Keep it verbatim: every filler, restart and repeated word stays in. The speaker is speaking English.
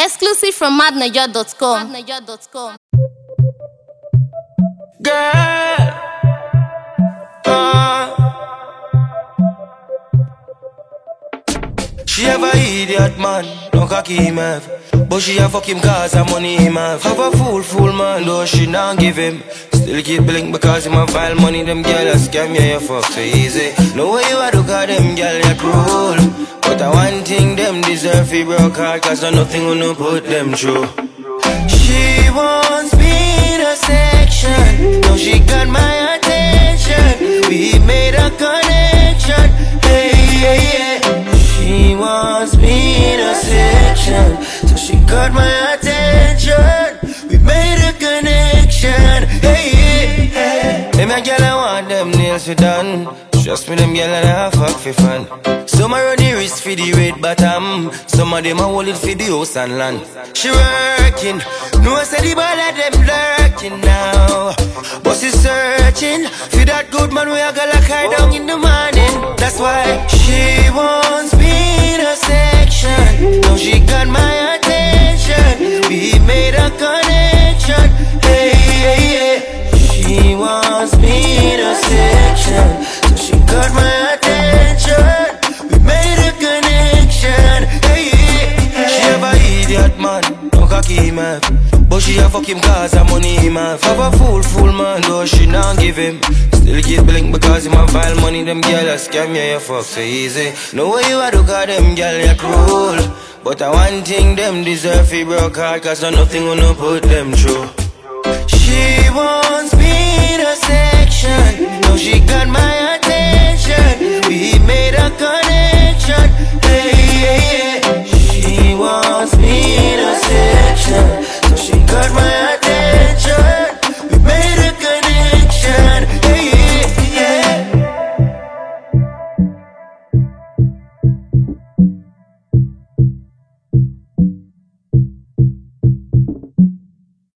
Exclusive from mad naija dot com. Girl, uh, she have a idiot man, no cocky him have. But she a fuck him cause her money him have. Have a fool, fool man, though she not give him. Still keep blink because him a file money. Them girl a scam, yeah, you fuck so easy. No way you a do cause them girl you cruel. But I one thing them deserve fi broke heart, cause no nothing will no put them through. She wants me in a section. Now she got my attention. We made a connection. Hey, yeah, yeah. She wants me in a section. So she got my attention. We made a connection. Hey, yeah, yeah. Hey, my girl, I want them nails for done. Trust me, them girl and I fuck for fun. Some are on the wrist for the red bottom. Some of them are hold it for the house and land. She working, no I say the ball of them lurking now. But she searching for that good man where I got like her down in the morning. That's why she wants me in a section. Now she got my attention. We made a connection. Hey, hey, hey. She wants me in a section. So she got my attention. We made a connection. Hey, hey, hey. She have a idiot man, no cocky him have. But she a fuck him cause her money him have. Have a fool, fool man, though she not give him. Still keep blink because him a file money. Them girl a scam, yeah, you fuck so easy. No way you a do cause them girl you cruel. But I one thing them deserve fi broke heart, cause no nothing will no put them through. She wants me in a section. Now she got my attention. We made a connection. Hey, yeah, yeah. She wants me in a